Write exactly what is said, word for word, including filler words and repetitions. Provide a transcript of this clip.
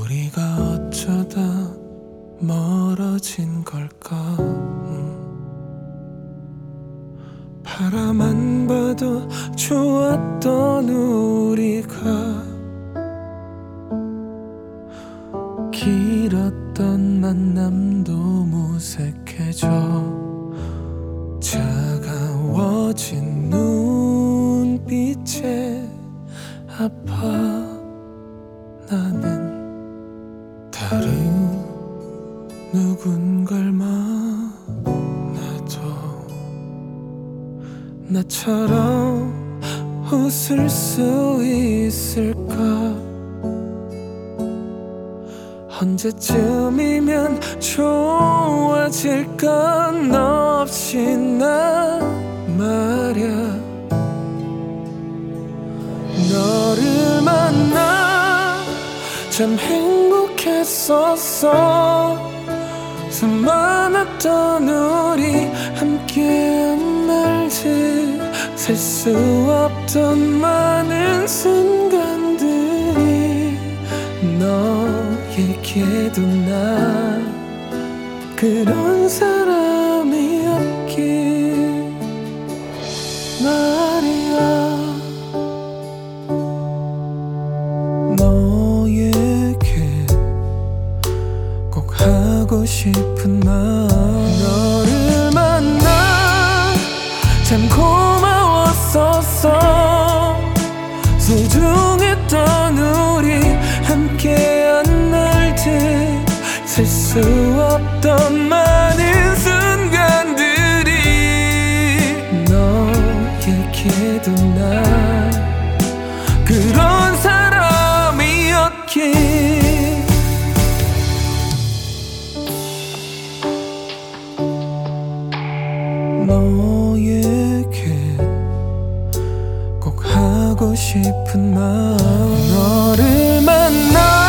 우리가 어쩌다 멀어진 걸까. 음. 바라만 봐도 좋았던 우리가 길었던 만남도 무색해져 차가워진 눈빛에 아파. 나는 다른 누군가를 만나도 나처럼 웃을 수 있을까. 언제쯤이면 좋아질까. 너 없이 나 말야. 너를 만나 참 행복했었어. 수많았던 우리 함께한 날들 셀 수 없던 많은 순간들이 너에게도 나 그런 사람이었기 말이야. 너에게 꼭 하고 싶은 말. 너를 만나 참 고마웠었어. 소중했던 우리 함께한 날들 셀 수 없던 많은 순간들이 너에게도 나 그런 사람이었기. 너에게 꼭 하고 싶은 말. 너를 만나